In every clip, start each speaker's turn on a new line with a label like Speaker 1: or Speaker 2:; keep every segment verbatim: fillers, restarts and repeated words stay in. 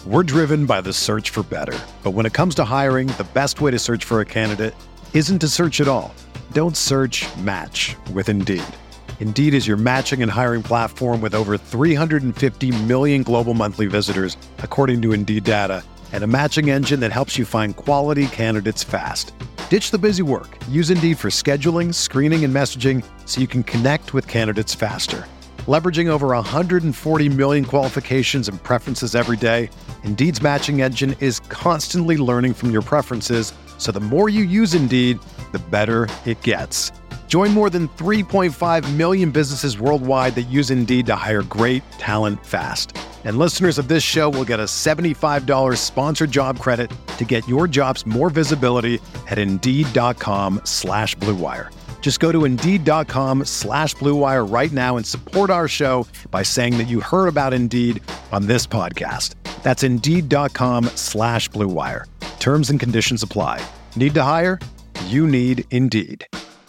Speaker 1: We're driven by the search for better. But when it comes to hiring, the best way to search for a candidate isn't to search at all. Don't search, match with Indeed. Indeed is your matching and hiring platform with over three hundred fifty million global monthly visitors, according to Indeed data, and a matching engine that helps you find quality candidates fast. Ditch the busy work. Use Indeed for scheduling, screening, and messaging so you can connect with candidates faster. Leveraging over one hundred forty million qualifications and preferences every day, Indeed's matching engine is constantly learning from your preferences, so the more you use Indeed, the better it gets. Join more than three point five million businesses worldwide that use Indeed to hire great talent fast. And listeners of this show will get a seventy-five dollars sponsored job credit to get your jobs more visibility at Indeed.com slash Blue Wire. Just go to Indeed.com slash Blue Wire right now and support our show by saying that you heard about Indeed on this podcast. That's Indeed.com slash Blue Wire. Terms and conditions apply. Need to hire? You need Indeed.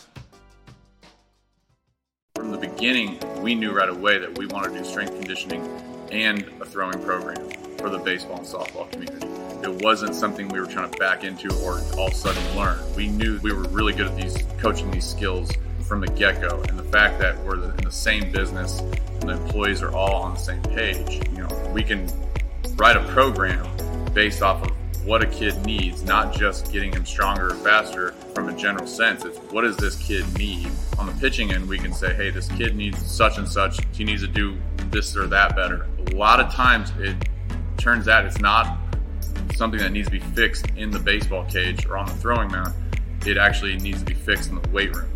Speaker 2: From the beginning, we knew right away that we wanted to do strength conditioning and a throwing program for the baseball and softball community. It wasn't something we were trying to back into or all of a sudden learn. We knew we were really good at these coaching these skills from the get-go, and the fact that we're in the same business and the employees are all on the same page, you know, we can write a program based off of what a kid needs, not just getting him stronger or faster from a general sense. It's what does this kid need? On the pitching end, we can say, hey, this kid needs such and such. He needs to do this or that better. A lot of times it turns out it's not something that needs to be fixed in the baseball cage or on the throwing mound. It actually needs to be fixed in the weight room.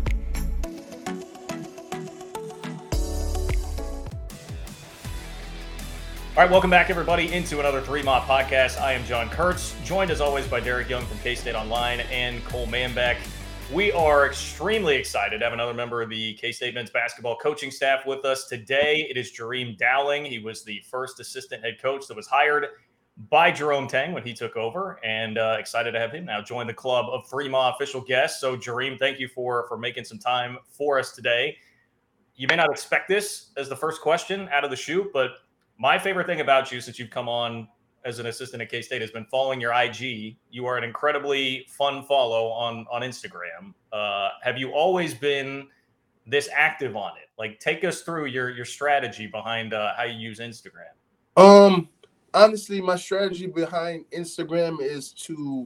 Speaker 3: All right, welcome back, everybody, into another Three Mod podcast. I am John Kurtz, joined as always by Derek Young from K-State Online and Cole Manbeck. We are extremely excited to have another member of the K-State men's basketball coaching staff with us today. It is Jareem Dowling. He was the first assistant head coach that was hired by Jerome Tang when he took over, and uh, excited to have him now join the club of Three Mod official guests. So, Jareem, thank you for, for making some time for us today. You may not expect this as the first question out of the chute, but my favorite thing about you since you've come on as an assistant at K-State has been following your I G. You are an incredibly fun follow on, on Instagram. Uh, have you always been this active on it? Like, take us through your, your strategy behind uh, how you use Instagram.
Speaker 4: Um, honestly, my strategy behind Instagram is to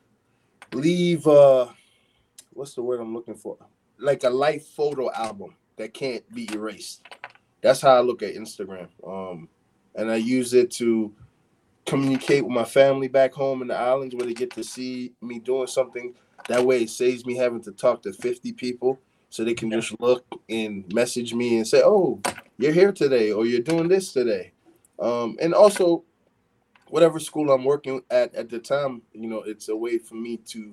Speaker 4: leave, uh, what's the word I'm looking for? Like a life photo album that can't be erased. That's how I look at Instagram. Um, and I use it to communicate with my family back home in the islands where they get to see me doing something. That way it saves me having to talk to fifty people so they can just look and message me and say, oh, you're here today or you're doing this today. Um, and also, whatever school I'm working at at the time, you know, it's a way for me to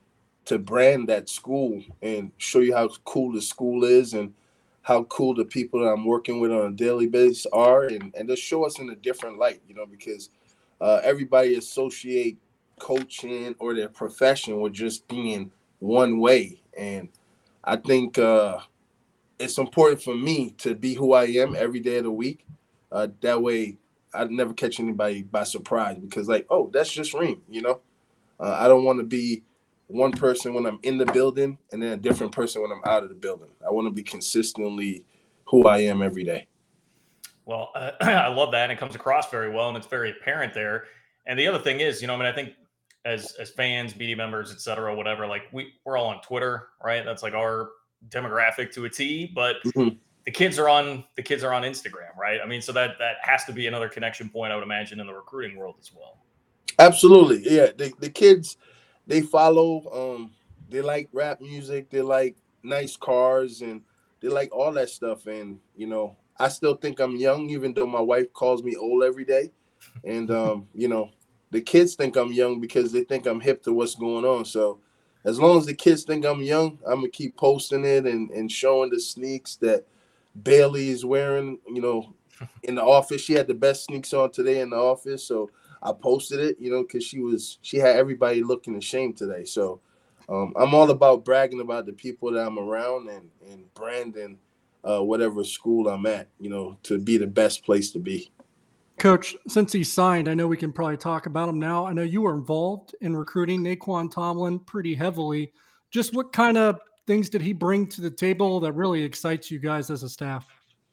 Speaker 4: to brand that school and show you how cool the school is and how cool the people that I'm working with on a daily basis are, and, and just show us in a different light, you know, because uh, everybody associate coaching or their profession with just being one way. And I think uh, it's important for me to be who I am every day of the week. Uh, that way I'd never catch anybody by surprise because, like, oh, that's just Reem, you know. Uh, I don't want to be one person when I'm in the building and then a different person when I'm out of the building. I want to be consistently who I am every day.
Speaker 3: Well, uh, I love that. And it comes across very well and it's very apparent there. And the other thing is, you know, I mean, I think as, as fans, media members, et cetera, whatever, like we, we're all on Twitter, right? That's like our demographic to a T, but mm-hmm. the kids are on, the kids are on Instagram, right? I mean, so that, that has to be another connection point, I would imagine, in the recruiting world as well.
Speaker 4: Absolutely. Yeah. The, the kids, they follow, um, they like rap music, they like nice cars, and they like all that stuff. And, you know, I still think I'm young, even though my wife calls me old every day. And, um, you know, the kids think I'm young because they think I'm hip to what's going on. So as long as the kids think I'm young, I'm going to keep posting it and, and showing the sneaks that Bailey is wearing, you know, in the office. She had the best sneaks on today in the office. So I posted it, you know, because she was she had everybody looking ashamed today. So um, I'm all about bragging about the people that I'm around and, and branding uh, whatever school I'm at, you know, to be the best place to be.
Speaker 5: Coach, since he signed, I know we can probably talk about him now. I know you were involved in recruiting Nae'Qwan Tomlin pretty heavily. Just what kind of things did he bring to the table that really excites you guys as a staff?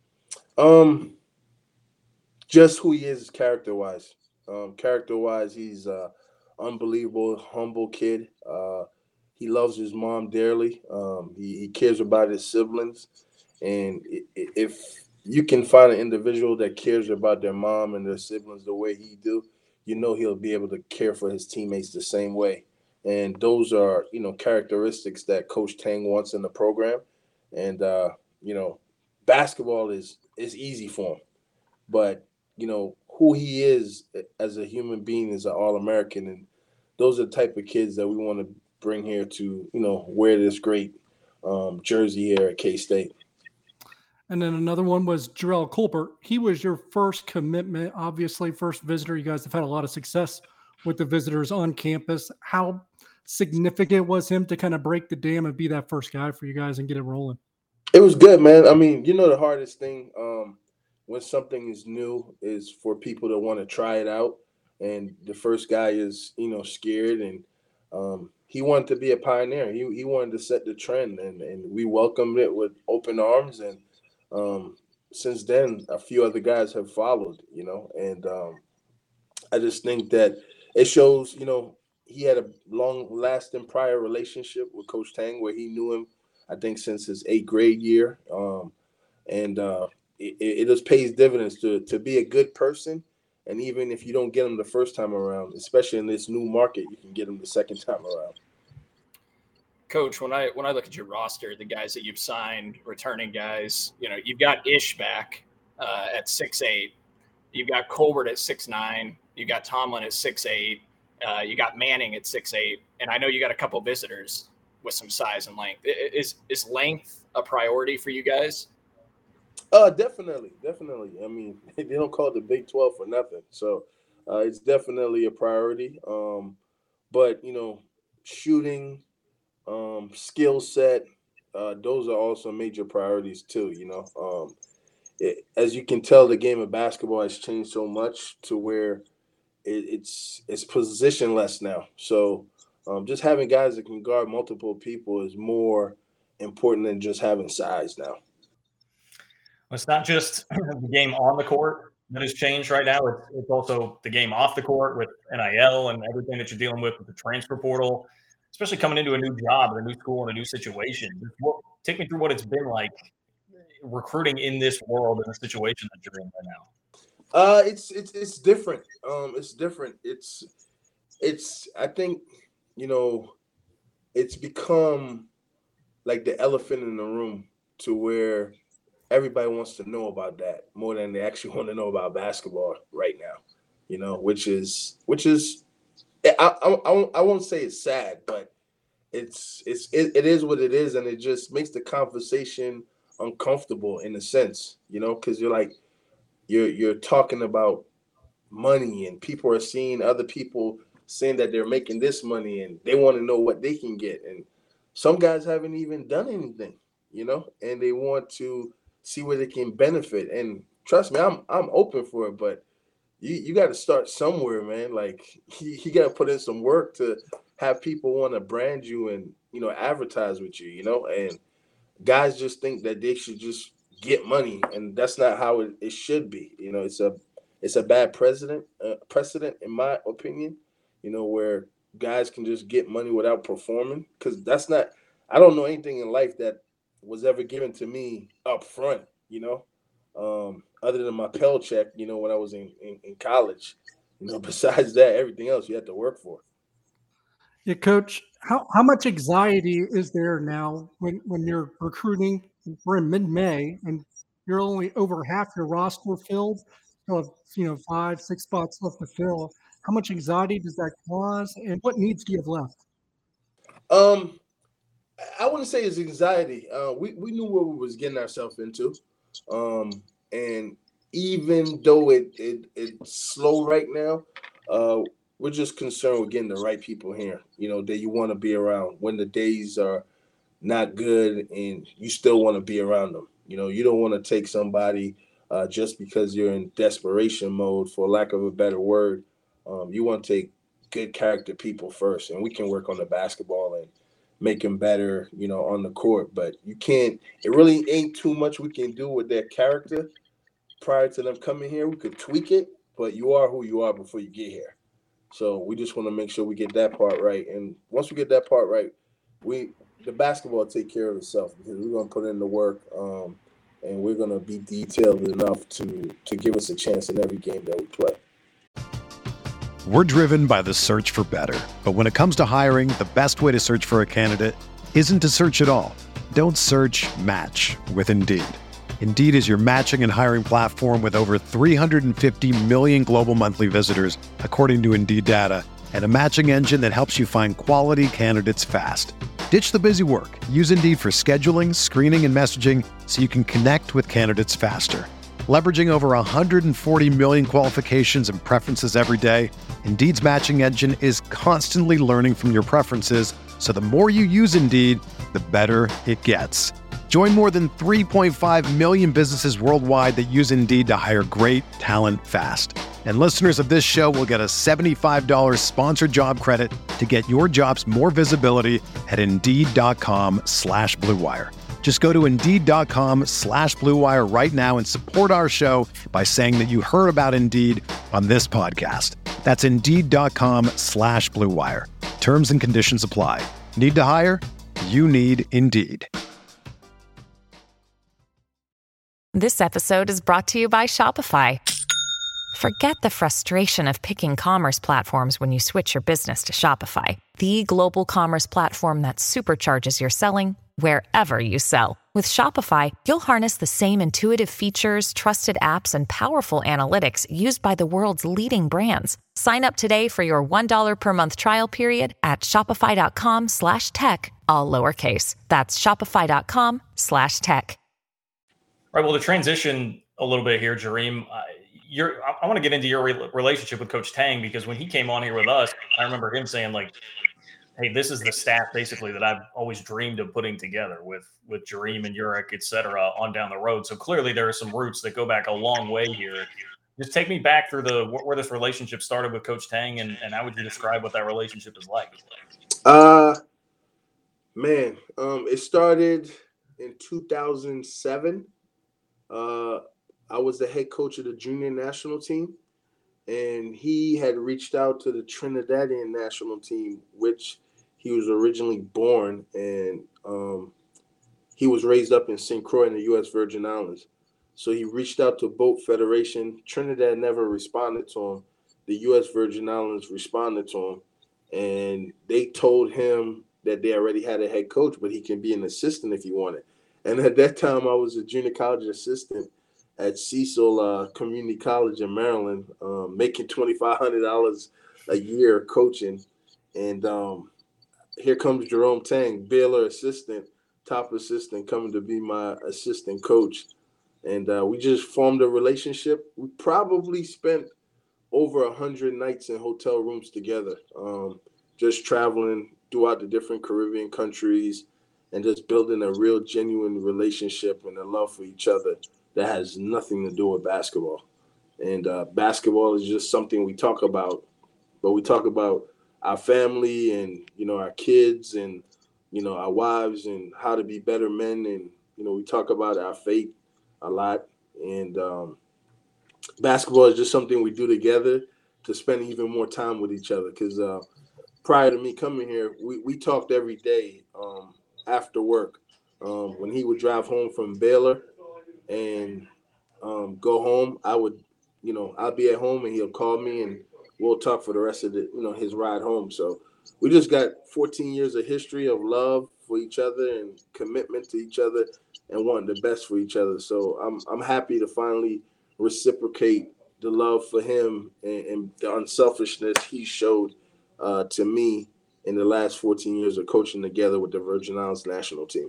Speaker 4: Um, just who he is character-wise. Um, character-wise, he's a unbelievable, humble kid. Uh, he loves his mom dearly. Um, he, he cares about his siblings. And if you can find an individual that cares about their mom and their siblings the way he do, you know he'll be able to care for his teammates the same way. And those are, you know, characteristics that Coach Tang wants in the program. And, uh, you know, basketball is is easy for him. But, you know, who he is as a human being is an All-American. And those are the type of kids that we want to bring here to, you know, wear this great um, jersey here at K-State.
Speaker 5: And then another one was Jarrell Colbert. He was your first commitment, obviously, first visitor. You guys have had a lot of success with the visitors on campus. How significant was him to kind of break the dam and be that first guy for you guys and get it rolling?
Speaker 4: It was good, man. I mean, you know, the hardest thing um, when something is new is for people to want to try it out. And the first guy is, you know, scared. And um, he wanted to be a pioneer. He he wanted to set the trend. And, and we welcomed it with open arms. And um, since then, a few other guys have followed, you know. And um, I just think that it shows, you know, he had a long-lasting prior relationship with Coach Tang where he knew him, I think, since his eighth grade year. Um, and uh, it, it just pays dividends to, to be a good person. And even if you don't get him the first time around, especially in this new market, you can get him the second time around.
Speaker 3: Coach, when I when I look at your roster, the guys that you've signed, returning guys, you know, you've got Ish back uh, at six eight. You've got Colbert at six nine. You got Tomlin at six eight. Uh, you got Manning at six eight. And I know you got a couple visitors with some size and length. Is is length a priority for you guys?
Speaker 4: Uh, definitely, definitely. I mean, they don't call it the Big twelve for nothing. So uh, it's definitely a priority. Um, but, you know, shooting, um, skill set, uh, those are also major priorities too, you know. Um, it, as you can tell, the game of basketball has changed so much to where it, it's it's positionless now. So um, just having guys that can guard multiple people is more important than just having size now.
Speaker 3: It's not just the game on the court that has changed right now. It's, it's also the game off the court with N I L and everything that you're dealing with with the transfer portal, especially coming into a new job, a new school, and a new situation. What, take me through what it's been like recruiting in this world and the situation that you're in right now.
Speaker 4: Uh, it's it's it's different. Um, it's different. It's it's. I think you know, it's become like the elephant in the room to where everybody wants to know about that more than they actually want to know about basketball right now, you know, which is, which is, I, I, I won't say it's sad, but it's, it's, it, it is what it is. And it just makes the conversation uncomfortable in a sense, you know, cause you're like, you're, you're talking about money and people are seeing other people saying that they're making this money and they want to know what they can get. And some guys haven't even done anything, you know, and they want to see where they can benefit. And trust me, I'm I'm open for it, but you, you got to start somewhere, man. Like you, you got to put in some work to have people want to brand you and, you know, advertise with you, you know, and guys just think that they should just get money. And that's not how it, it should be. You know, it's a, it's a bad precedent, uh, precedent in my opinion, you know, where guys can just get money without performing. Cause that's not, I don't know anything in life that was ever given to me up front, you know, um, other than my Pell check, you know, when I was in, in, in college, you know, besides that, everything else you had to work for.
Speaker 5: Yeah, Coach, how, how much anxiety is there now when, when you're recruiting? We're in mid-May and you're only over half your roster filled. You have, you know, five, six spots left to fill. How much anxiety does that cause and what needs do you have left?
Speaker 4: Um, I wouldn't say it's anxiety. Uh, we, we knew what we was getting ourselves into. Um, and even though it, it it's slow right now, uh, we're just concerned with getting the right people here, you know, that you want to be around when the days are not good and you still want to be around them. You know, you don't want to take somebody uh, just because you're in desperation mode, for lack of a better word. Um, you want to take good character people first, and we can work on the basketball and make them better, you know, on the court. But you can't. It really ain't too much we can do with their character prior to them coming here. We could tweak it, but you are who you are before you get here. So we just want to make sure we get that part right. And once we get that part right, we the basketball will take care of itself, because we're going to put in the work, um, and we're going to be detailed enough to to give us a chance in every game that we play.
Speaker 1: We're driven by the search for better. But when it comes to hiring, the best way to search for a candidate isn't to search at all. Don't search, match with Indeed. Indeed is your matching and hiring platform with over three hundred fifty million global monthly visitors, according to Indeed data, and a matching engine that helps you find quality candidates fast. Ditch the busy work. Use Indeed for scheduling, screening, and messaging so you can connect with candidates faster. Leveraging over one hundred forty million qualifications and preferences every day, Indeed's matching engine is constantly learning from your preferences, so the more you use Indeed, the better it gets. Join more than three point five million businesses worldwide that use Indeed to hire great talent fast. And listeners of this show will get a seventy-five dollars sponsored job credit to get your jobs more visibility at Indeed.com slash Blue Wire. Just go to Indeed.com slash Blue Wire right now and support our show by saying that you heard about Indeed on this podcast. That's Indeed.com slash Blue Wire. Terms and conditions apply. Need to hire? You need Indeed.
Speaker 6: This episode is brought to you by Shopify. Forget the frustration of picking commerce platforms when you switch your business to Shopify, the global commerce platform that supercharges your selling wherever you sell. With Shopify, you'll harness the same intuitive features, trusted apps, and powerful analytics used by the world's leading brands. Sign up today for your one dollar per month trial period at shopify.com slash tech, all lowercase. That's shopify.com slash tech.
Speaker 3: All right, well, to transition a little bit here, Jareem, uh, you're, I, I want to get into your re- relationship with Coach Tang, because when he came on here with us, I remember him saying, like, hey, this is the staff basically that I've always dreamed of putting together with with Jareem and Uric, et cetera, on down the road. So clearly there are some roots that go back a long way here. Just take me back through the where this relationship started with Coach Tang, and, and how would you describe what that relationship is like?
Speaker 4: Uh, man, um, it started in two thousand seven. Uh, I was the head coach of the junior national team, and he had reached out to the Trinidadian national team, which he was originally born, and um, he was raised up in Saint Croix in the U S Virgin Islands. So he reached out to Boat Federation. Trinidad never responded to him. The U S Virgin Islands responded to him, and they told him that they already had a head coach, but he can be an assistant if he wanted. And at that time, I was a junior college assistant at Cecil uh, Community College in Maryland, um, making twenty-five hundred dollars a year coaching. And um, here comes Jerome Tang, Baylor assistant, top assistant, coming to be my assistant coach. And uh, we just formed a relationship. We probably spent over one hundred nights in hotel rooms together, um, just traveling throughout the different Caribbean countries and just building a real genuine relationship and a love for each other that has nothing to do with basketball. And uh, basketball is just something we talk about, but we talk about our family and, you know, our kids and, you know, our wives and how to be better men. And, you know, we talk about our faith a lot. And um, basketball is just something we do together to spend even more time with each other. Because uh, prior to me coming here, we, we talked every day um, after work. Um, when he would drive home from Baylor and um, go home, I would, you know, I'll be at home and he'll call me and we'll talk for the rest of the, you know, his ride home. So we just got fourteen years of history of love for each other and commitment to each other and wanting the best for each other. So I'm I'm happy to finally reciprocate the love for him and, and the unselfishness he showed uh, to me in the last fourteen years of coaching together with the Virgin Islands national team.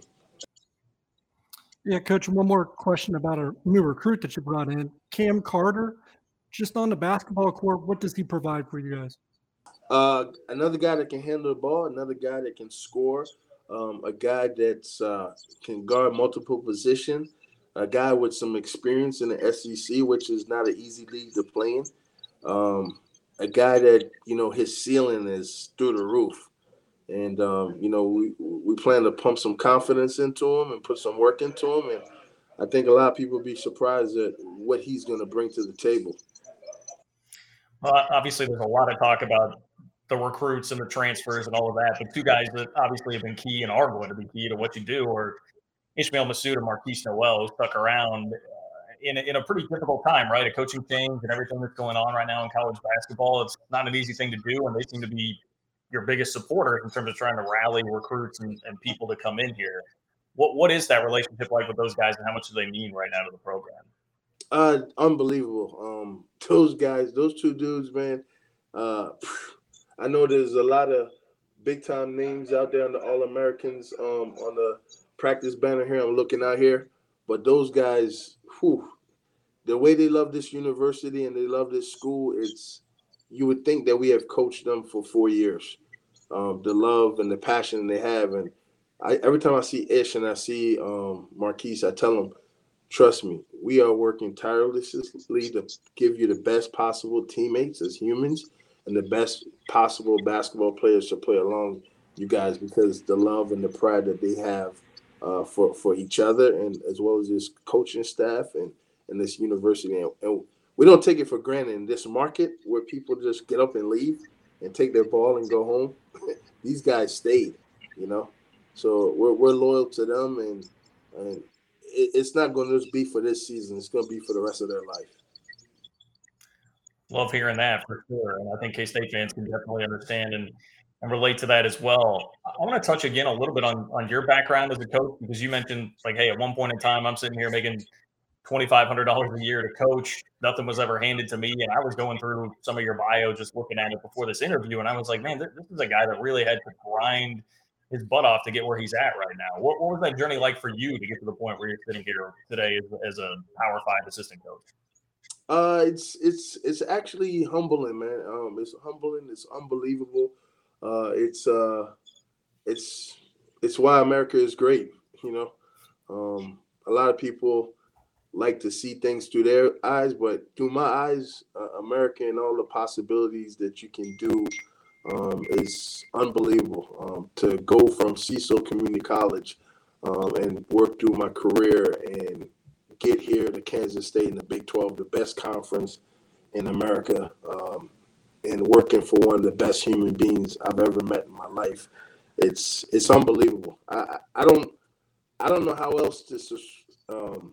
Speaker 5: Yeah, Coach, one more question about a new recruit that you brought in, Cam Carter. Just on the basketball court, what does he provide for you guys?
Speaker 4: Uh, another guy that can handle the ball, another guy that can score, um, a guy that's uh, can guard multiple positions, a guy with some experience in the S E C, which is not an easy league to play in. Um, a guy that, you know, his ceiling is through the roof. And, um, you know, we we plan to pump some confidence into him and put some work into him. And I think a lot of people will be surprised at what he's going to bring to the table.
Speaker 3: Well, obviously, there's a lot of talk about the recruits and the transfers and all of that. But two guys that obviously have been key and are going to be key to what you do are Ishmael Massoud and Markquis Nowell, who stuck around uh, in, a, in a pretty difficult time, right? A coaching change and everything that's going on right now in college basketball. It's not an easy thing to do, and they seem to be your biggest supporters in terms of trying to rally recruits and, and people to come in here. What What is that relationship like with those guys, and how much do they mean right now to the program?
Speaker 4: Uh, unbelievable. Um, those guys, those two dudes, man. Uh, I know there's a lot of big-time names out there on the All-Americans um, on the practice banner here. I'm looking out here. But those guys, whew, the way they love this university and they love this school, it's you would think that we have coached them for four years. Um, the love and the passion they have. And I, every time I see Ish and I see um, Markquis, I tell them, trust me, we are working tirelessly to give you the best possible teammates as humans and the best possible basketball players to play along you guys, because the love and the pride that they have uh, for, for each other, and as well as this coaching staff and, and this university. And, and we don't take it for granted in this market where people just get up and leave and take their ball and go home. These guys stayed, you know. So we're we're loyal to them, and and it, it's not going to just be for this season. It's going to be for the rest of their life.
Speaker 3: Love hearing that for sure. And I think K-State fans can definitely understand and, and relate to that as well. I want to touch again a little bit on, on your background as a coach, because you mentioned, like, hey, at one point in time, I'm sitting here making twenty-five hundred dollars a year to coach. Nothing was ever handed to me. And I was going through some of your bio, just looking at it before this interview. And I was like, man, this is a guy that really had to grind his butt off to get where he's at right now. What, what was that journey like for you to get to the point where you're sitting here today as, as a Power Five assistant coach?
Speaker 4: Uh, it's it's it's actually humbling, man. Um, it's humbling. It's unbelievable. Uh, it's uh, it's it's why America is great. You know, um, a lot of people like to see things through their eyes, but through my eyes, uh, America and all the possibilities that you can do um, is unbelievable. Um, to go from Cecil Community College um, and work through my career and get here to Kansas State in the Big twelve, the best conference in America, um, and working for one of the best human beings I've ever met in my life. It's it's unbelievable. I I don't I don't know how else to um,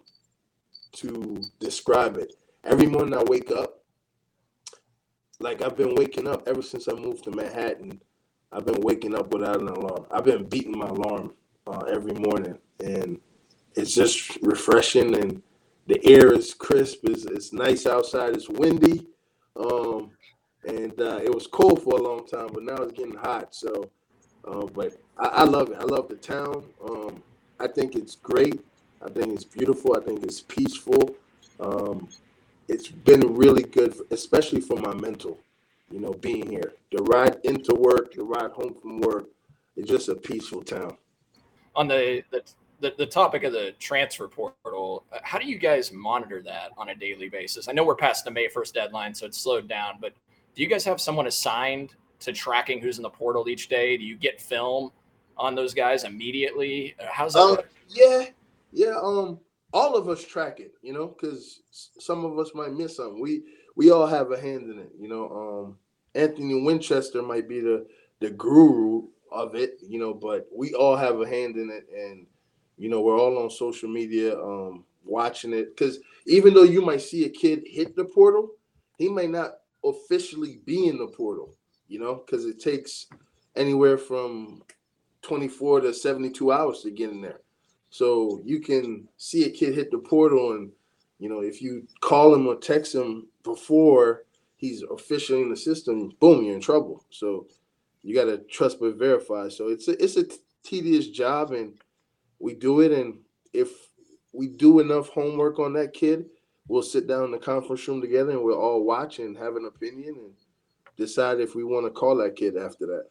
Speaker 4: to describe it. Every morning I wake up, like I've been waking up ever since I moved to Manhattan. I've been waking up without an alarm. I've been beating my alarm uh, every morning, and it's just refreshing, and the air is crisp. It's, it's nice outside. It's windy, um, and uh, it was cold for a long time, but now it's getting hot. So, uh, but I, I love it. I love the town. Um, I think it's great. I think it's beautiful. I think it's peaceful. Um, it's been really good, for, especially for my mental, you know, being here. The ride into work, the ride home from work, it's just a peaceful town.
Speaker 7: On the, the The, the topic of the transfer portal, how do you guys monitor that on a daily basis? I know we're past the May first deadline, so it's slowed down, but do you guys have someone assigned to tracking who's in the portal each day? Do you get film on those guys immediately? How's that
Speaker 4: um,
Speaker 7: work?
Speaker 4: Yeah, yeah. Um, all of us track it, you know, because some of us might miss something. We we all have a hand in it, you know. Um, Anthony Winchester might be the the guru of it, you know, but we all have a hand in it, and you know, we're all on social media um, watching it, because even though you might see a kid hit the portal, he may not officially be in the portal, you know, because it takes anywhere from twenty-four to seventy-two hours to get in there. So you can see a kid hit the portal, and, you know, if you call him or text him before he's officially in the system, boom, you're in trouble. So you got to trust but verify. So it's a, it's a tedious job, and we do it, and if we do enough homework on that kid, we'll sit down in the conference room together and we'll all watch and have an opinion and decide if we want to call that kid after that.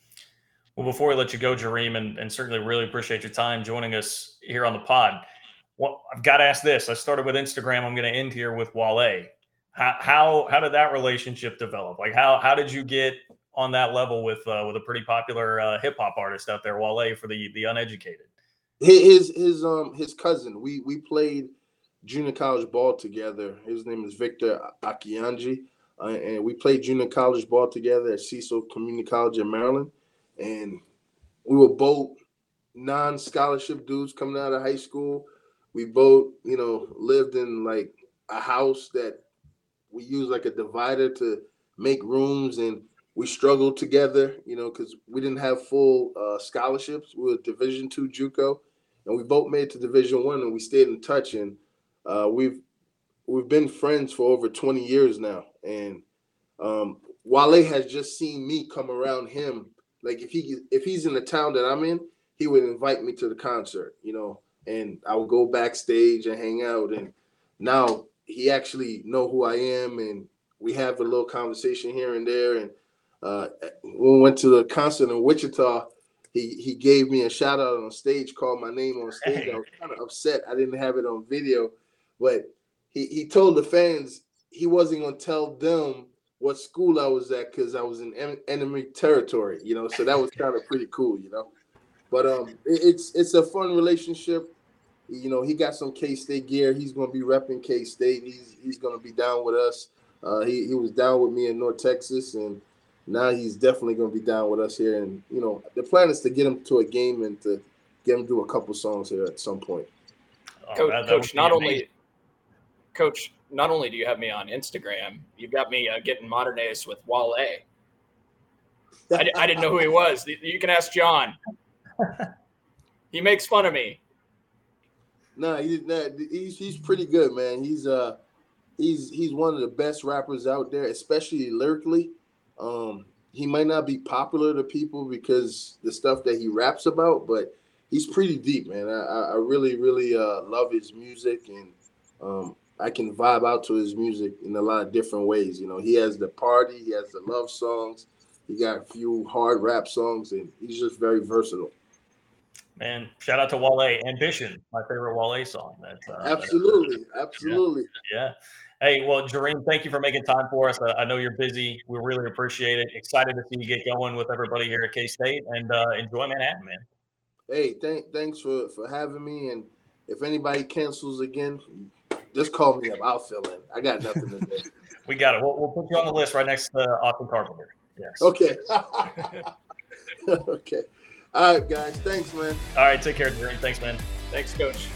Speaker 3: Well, before we let you go, Jareem, and, and certainly really appreciate your time joining us here on the pod, well, I've got to ask this. I started with Instagram. I'm going to end here with Wale. How, how, how did that relationship develop? Like how, how did you get on that level with, uh, with a pretty popular uh, hip hop artist out there, Wale, for the, the uneducated?
Speaker 4: His, his, um, his cousin, we, we played junior college ball together. His name is Victor Akianji. Uh, and we played junior college ball together at Cecil Community College in Maryland. And we were both non-scholarship dudes coming out of high school. We both, you know, lived in like a house that we used like a divider to make rooms, and we struggled together, you know, because we didn't have full uh, scholarships. We were Division two JUCO, and we both made it to Division One, and we stayed in touch. And uh, we've we've been friends for over twenty years now. And um, Wale has just seen me come around him. Like if he if he's in the town that I'm in, he would invite me to the concert, you know, and I would go backstage and hang out. And now he actually know who I am, and we have a little conversation here and there. And uh, when we went to the concert in Wichita, he he gave me a shout out on stage, called my name on stage. Hey. I was kind of upset I didn't have it on video, but he, he told the fans he wasn't going to tell them what school I was at because I was in en- enemy territory, you know, so that was kind of pretty cool, you know. But um, it, it's it's a fun relationship. You know, he got some K-State gear. He's going to be repping K-State. He's he's going to be down with us. Uh, he, he was down with me in North Texas, and now he's definitely going to be down with us here. And, you know, the plan is to get him to a game and to get him to do a couple songs here at some point.
Speaker 7: Oh, Coach, that, that Coach not amazing. only Coach, not only do you have me on Instagram, you've got me uh, getting modern days with Wale. I, I didn't know who he was. You can ask John. He makes fun of me.
Speaker 4: No, he's he's he's pretty good, man. He's uh he's he's one of the best rappers out there, especially lyrically. Um, he might not be popular to people because the stuff that he raps about, but he's pretty deep, man. I, I really, really uh, love his music, and um, I can vibe out to his music in a lot of different ways. You know, he has the party, he has the love songs, he got a few hard rap songs, and he's just very versatile.
Speaker 3: Man, shout out to Wale. Ambition, my favorite Wale song. That's, uh,
Speaker 4: absolutely,
Speaker 3: that's,
Speaker 4: absolutely.
Speaker 3: Yeah, yeah. Hey, well, Jareem, thank you for making time for us. I, I know you're busy. We really appreciate it. Excited to see you get going with everybody here at K-State, and uh, enjoy Manhattan, man.
Speaker 4: Hey, thank, thanks for, for having me. And if anybody cancels again, just call me up. I'll fill in. I got nothing to do.
Speaker 3: We got it. We'll, we'll put you on the list right next to Austin Carpenter. Yes.
Speaker 4: Okay. Okay. All right, guys. Thanks, man.
Speaker 3: All right. Take care, Jareem. Thanks, man.
Speaker 7: Thanks, Coach.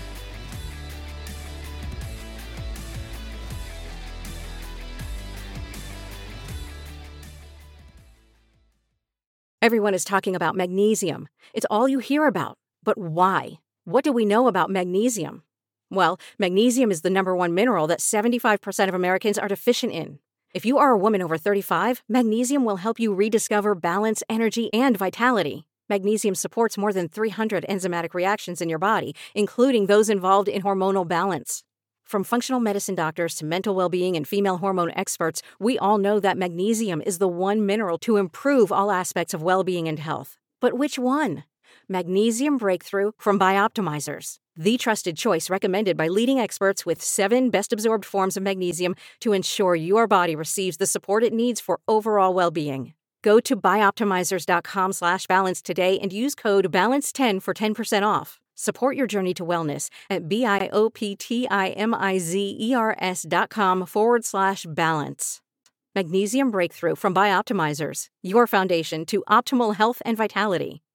Speaker 8: Everyone is talking about magnesium. It's all you hear about. But why? What do we know about magnesium? Well, magnesium is the number one mineral that seventy-five percent of Americans are deficient in. If you are a woman over thirty-five, magnesium will help you rediscover balance, energy, and vitality. Magnesium supports more than three hundred enzymatic reactions in your body, including those involved in hormonal balance. From functional medicine doctors to mental well-being and female hormone experts, we all know that magnesium is the one mineral to improve all aspects of well-being and health. But which one? Magnesium Breakthrough from Bioptimizers, the trusted choice recommended by leading experts with seven best-absorbed forms of magnesium to ensure your body receives the support it needs for overall well-being. Go to bioptimizers.com slash balance today and use code balance ten for ten percent off. Support your journey to wellness at B-I-O-P-T-I-M-I-Z-E-R-S dot com forward slash balance. Magnesium Breakthrough from Bioptimizers, your foundation to optimal health and vitality.